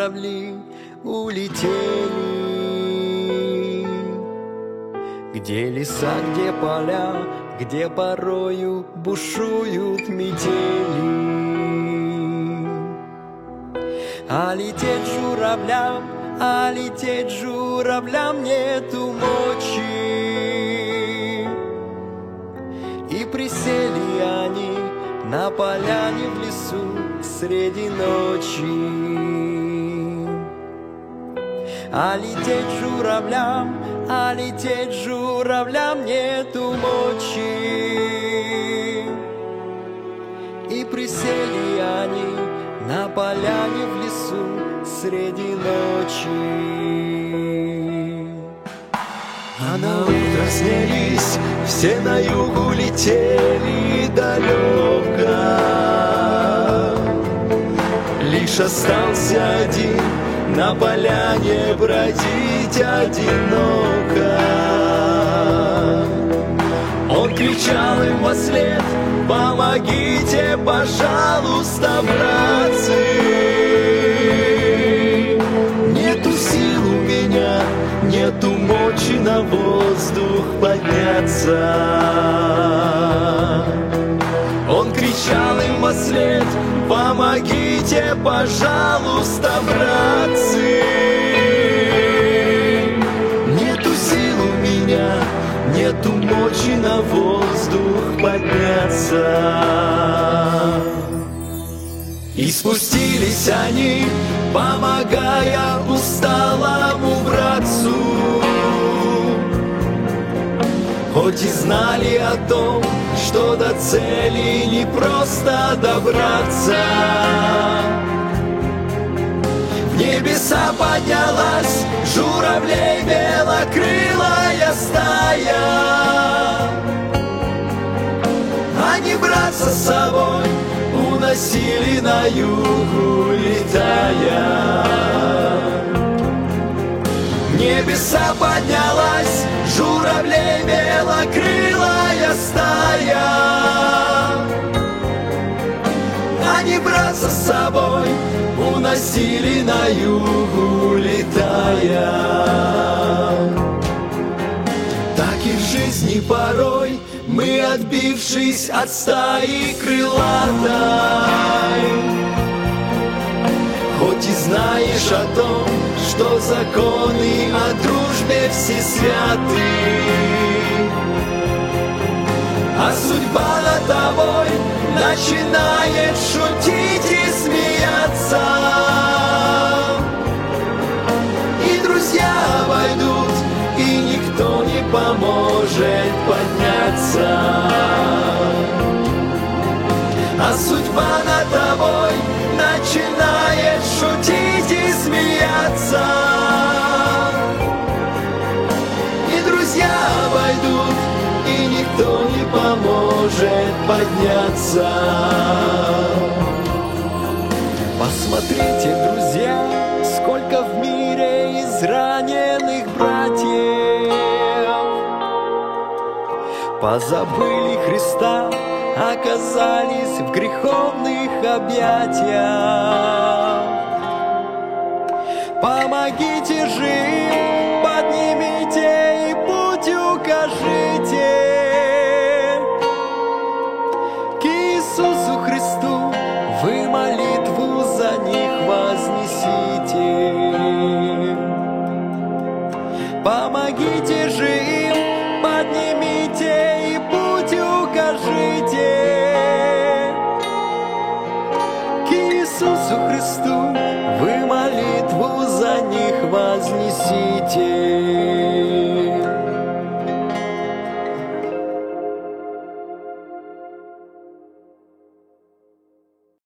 журавли улетели. Где леса, где поля, где порою бушуют метели. А лететь журавлям нету мочи. И присели они на поляне в лесу среди ночи. А лететь журавлям нету мочи. И присели они на поляне в лесу среди ночи. А на утро снялись, все на юг улетели далеко. Лишь остался один на поляне бродить одиноко. Он кричал им вослед: помогите, пожалуйста, братцы. Нету сил у меня, нету мочи на воздух подняться. Он кричал им вослед: помогите, пожалуйста, братцы. Нету сил у меня, нету мочи на воздух подняться. И спустились они, помогая усталому братцу. Хоть и знали о том, что до цели не просто добраться. В небеса поднялась журавлей белокрылая стая. Они братца с собой уносили на юг, улетая. В небеса поднялась журавлей белокрылая стая. Они братца с собой уносили на юг, улетая. Так и в жизни порой мы, отбившись от стаи крылатой, хоть и знаешь о том, что законы о дружбе все святы, а судьба над тобой начинает шутить и смеяться. И друзья обойдут, и никто не поможет подняться. А судьба над тобой начинает шутить и смеяться. И друзья обойдут, и никто не поможет подняться. Посмотрите, друзья, сколько в мире израненных братьев. Позабыли Христа, оказались в греховных объятиях. Помогите же им, поднимите и путь укажите к Иисусу Христу, вы молитву за них вознесите. Помогите же им, поднимите и путь укажите к Иисусу Христу, вы молитву за них вознесите.